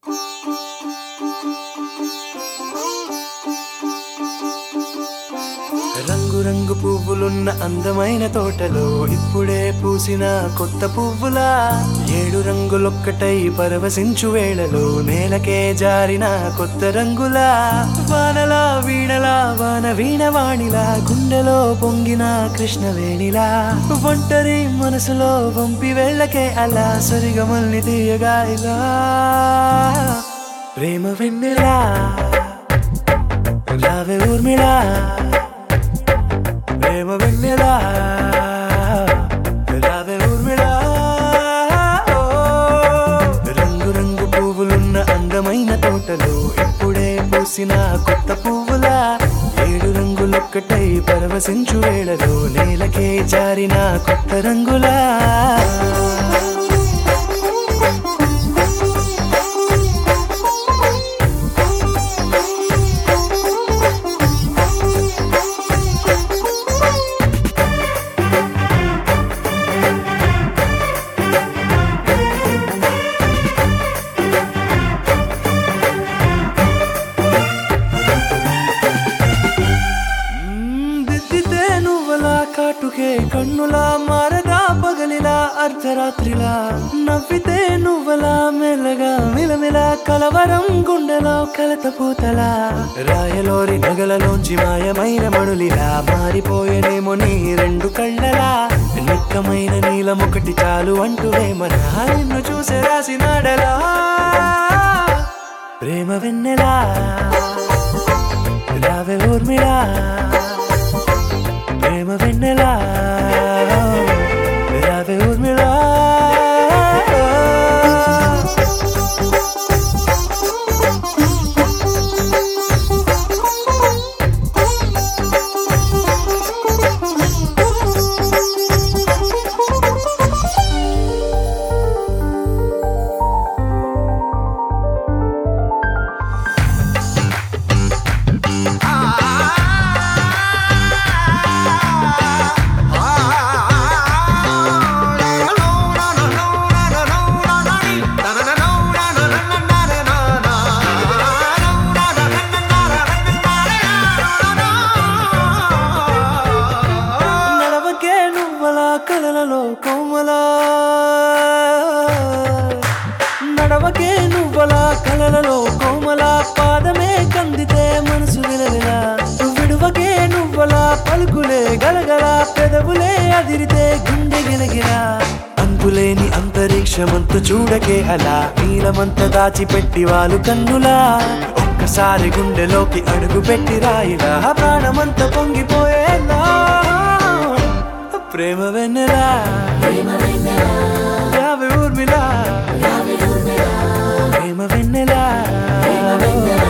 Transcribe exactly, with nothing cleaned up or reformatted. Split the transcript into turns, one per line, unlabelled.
రంగు రంగు పువ్వులున్న అందమైన తోటలో ఇప్పుడే పూసిన కొత్త పువ్వులా ఏడు రంగులొక్కటై పరవశించు వేళలో నేలకే జారిన కొత్త రంగులా వానలా వీణలా వాన వీణవాణిలా గుండెలో పొంగిన కృష్ణవేణిలా ఒంటరి మనసులో వంపి వెళ్ళకే అలా సరిగమల్ని తీయగా ఇలా ప్రేమ వెన్నెలా రావే ఊర్మిళా ప్రేమ వెన్నెలా రావే ఊర్మిళా రంగు రంగు పువ్వులున్న అందమైన తోటలో ఇప్పుడే పూసిన కొత్త పువ్వులా ఏడు రంగులొక్కటై పరవశించు వేళలో నేలకే జారిన కొత్త రంగులా కాటుకే కన్నులా మారదా పగలిలా అర్ధరాత్రిలా నవ్వితే నువ్వలా మెల్లగా మిలమిలా కలవరం గుండెలో కలతపోతలా రాయలోరి నగలలోంచి మాయమైన మణులిలా మారిపోయేనేమో నీ రెండు కళ్ళలా నిక్కమైన నీలమొకటి చాలు అంటూ వేమన నిన్ను చూసే రాసినాడలా ప్రేమ వెన్నెలా రావే ఊర్మిళా ప్రేమ వెన్నెలా రావే ఊర్మిళా కలలలో కోమలా నడవకే నువ్వలా కలలలో కోమలా పాదమే కందితే మనసు విలవిలా విడువకే నువ్వలా పలుకులే గలగలా పెదవులే అదిరితే గుండె గిలగిలా అంతులేని అంతరిక్షమంత చూడకే అలా నీలమంత దాచిపెట్టి వాళ్ళు కన్నులా ఒక్కసారి గుండెలోకి అడుగు పెట్టి రాయిలా ప్రాణమంత పొంగిపోయేలా ప్రేమ వెన్నెలా రావే ఊర్మిళా ప్రేమ వెన్నెలా